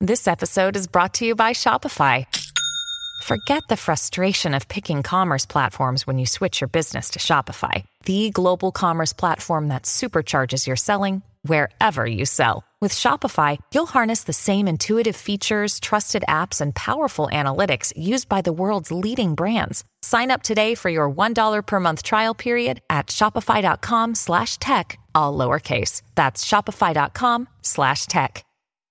This episode is brought to you by Shopify. Forget the frustration of picking commerce platforms when you switch your business to Shopify, the global commerce platform that supercharges your selling wherever you sell. With Shopify, you'll harness the same intuitive features, trusted apps, and powerful analytics used by the world's leading brands. Sign up today for your $1 per month trial period at shopify.com/tech, all lowercase. That's shopify.com/tech.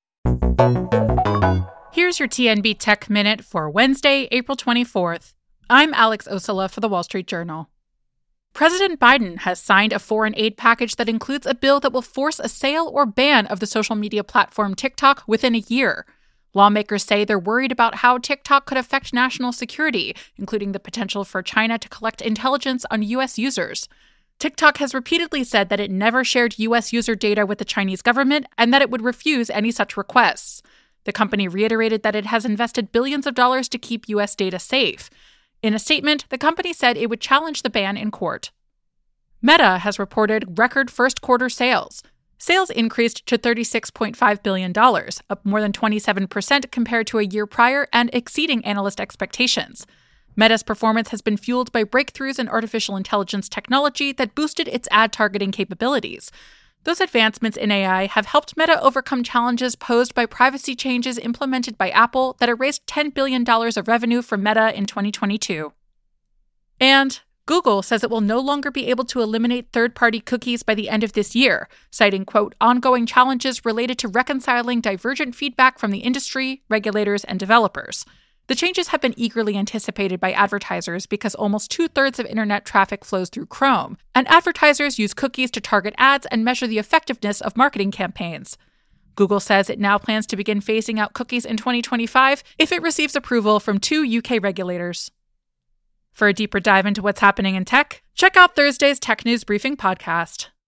Here's your TNB Tech Minute for Wednesday, April 24th. I'm Alex Osala for The Wall Street Journal. President Biden has signed a foreign aid package that includes a bill that will force a sale or ban of the social media platform TikTok within a year. Lawmakers say they're worried about how TikTok could affect national security, including the potential for China to collect intelligence on U.S. users. TikTok has repeatedly said that it never shared U.S. user data with the Chinese government and that it would refuse any such requests. The company reiterated that it has invested billions of dollars to keep U.S. data safe. In a statement, the company said it would challenge the ban in court. Meta has reported record first-quarter sales. Sales increased to $36.5 billion, up more than 27% compared to a year prior and exceeding analyst expectations. Meta's performance has been fueled by breakthroughs in artificial intelligence technology that boosted its ad targeting capabilities. Those advancements in AI have helped Meta overcome challenges posed by privacy changes implemented by Apple that erased $10 billion of revenue from Meta in 2022. And Google says it will no longer be able to eliminate third-party cookies by the end of this year, citing, quote, ongoing challenges related to reconciling divergent feedback from the industry, regulators, and developers. The changes have been eagerly anticipated by advertisers because almost 2/3 of internet traffic flows through Chrome, and advertisers use cookies to target ads and measure the effectiveness of marketing campaigns. Google says it now plans to begin phasing out cookies in 2025 if it receives approval from 2 UK regulators. For a deeper dive into what's happening in tech, check out Thursday's Tech News Briefing podcast.